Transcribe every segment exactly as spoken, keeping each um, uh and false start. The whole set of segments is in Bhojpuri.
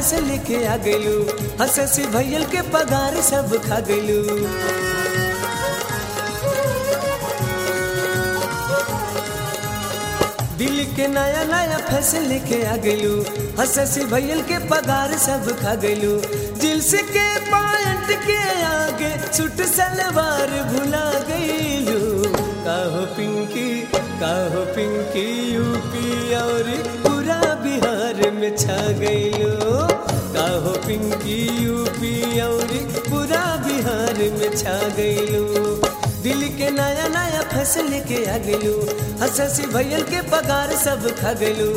फैसे लेके आ गइलू, हंससी भैयल के पगार सब खा गइलू। दिल के नया नया फैसे लेके आ गइलू, हंससी भैयल के पगार सब खा गइलू। जींस के पैंट के आगे सूट सलवार भुला गइलू। काहो पिंकी काहो पिंकी यूपी और पूरा बिहार में छा गइलू। काहो पिंकी यूपी और पूरा बिहार में छा गइलू। दिल के नया नया फैसे लेके आ गइलू, हंससी भैयल के पगार सब खा गइलू।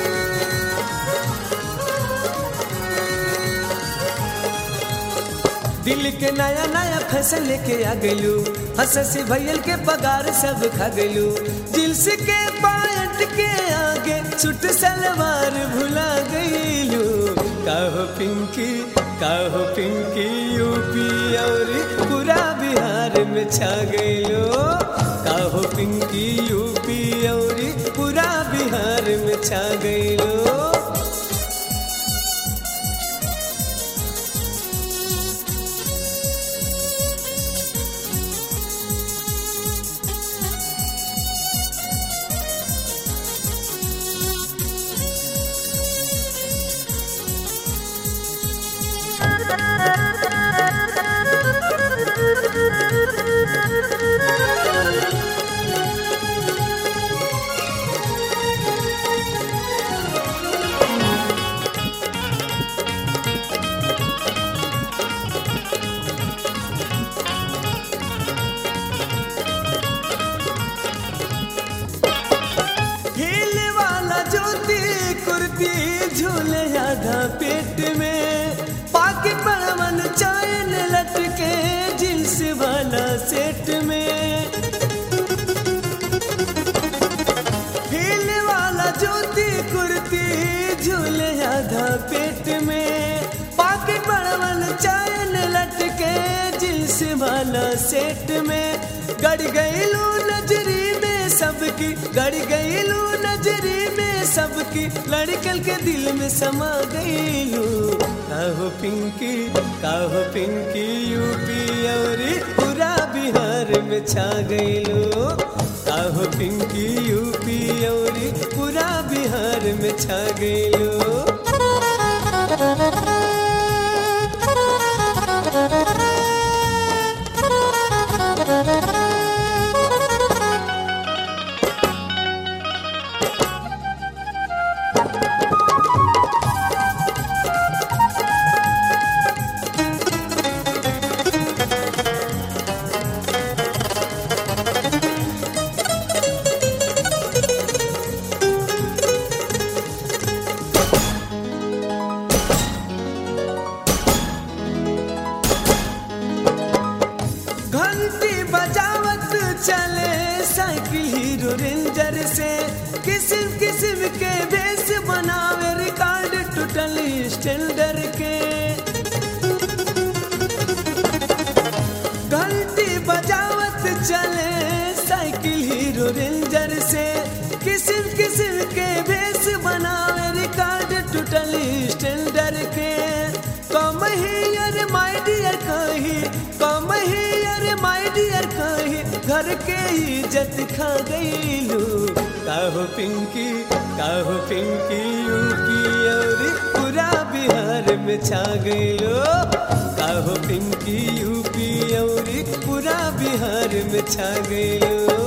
दिल के नया नया फैसे लेके आ गइलू, हंससी भैयल के पगार सब खा गइलू। जींस के पैंट के आगे सूट सलवार भुला गइलू। काहो पिंकी काहो पिंकी यूपी और पूरा बिहार में छा गइलू। काहो पिंकी यूपी और पूरा बिहार में छा गइलू। झूले आधा पेट में पाकिट बड़वन चैन लटके जींस वाला सेट में। हील वाला जूती कुर्ती झूले आधा पेट में पाकिट बड़वन चैन लटके जींस वाला सेट में। गड़ गइलू नजरी में सबकी गड़ गइलू नजरी में सबकी लड़कल के दिल में समा गइलू। काहो पिंकी काहो पिंकी यूपी और पूरा बिहार में छा गइलू। काहो पिंकी यूपी और पूरा बिहार में छा गइलू। चले साइकिल हीरो रेंजर से किस्म किस्म के बेस बनावे रिकॉर्ड टूटल स्टैंडर के। घंटी बजावत चले साइकिल हीरो रेंजर से किस्म किस्म के बेस बनावे रिकॉर्ड टूटल स्टैंडर के। कम हियर माय डियर कही कम हियर माय डियर कही घर के इज्जत खा गइलू। काहो पिंकी काहो पिंकी यूपी और पूरा बिहार में छा गइलू। काहो पिंकी यूपी और पूरा बिहार में छा गइलू।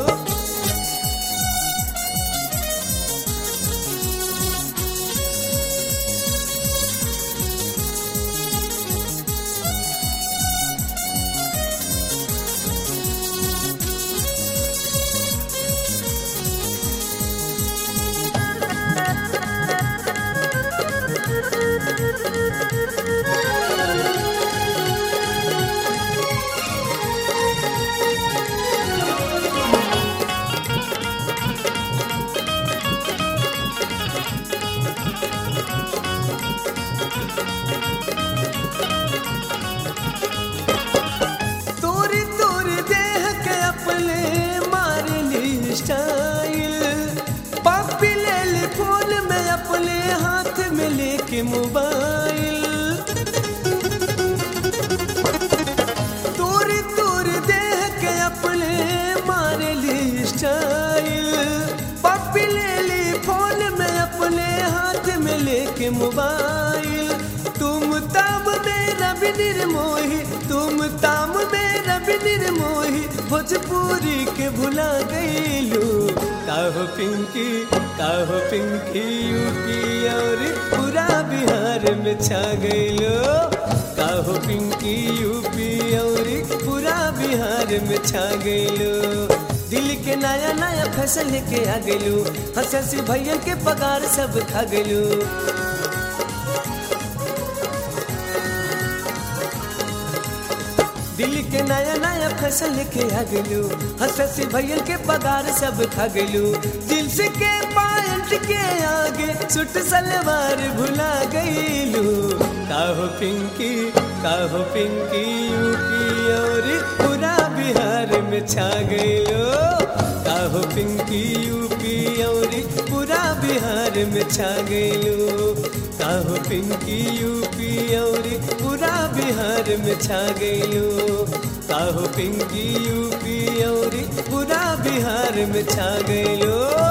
स्टाइल पापी ले ली फोन में अपने हाथ में लेके मोबाइल। हाथ में लेके मोबाइल। तुम ताम मेरा भी निर्मोही, तुम ताम मेरा भी निर्मोही, भोजपुरी के भुला गईलू। काहो पिंकी काहो पिंकी यूपी और पूरा बिहार में छा गईलो। काहो पिंकी यूपी और पूरा बिहार में छा गईलो। दिल के नया नया फैशन लेके आ गईलू, हंसी भैया के पगार सब खा गईलू। दिल के नया नया फैशन लेके आ गईलू, हंसी भैया के पगार सब खा गईलू। जींस के पैंट के आगे सूट सलवार भुला गईलू। काहो पिंकी काहो पिंकी यूपी और पूरा बिहार में छा गईलो। काहो पिंकी यूपी और पूरा बिहार में छा गईलो। काहो पिंकी यूपी और पूरा बिहार में छा गईलो। काहो पिंकी यूपी और पूरा बिहार में छा गईलो।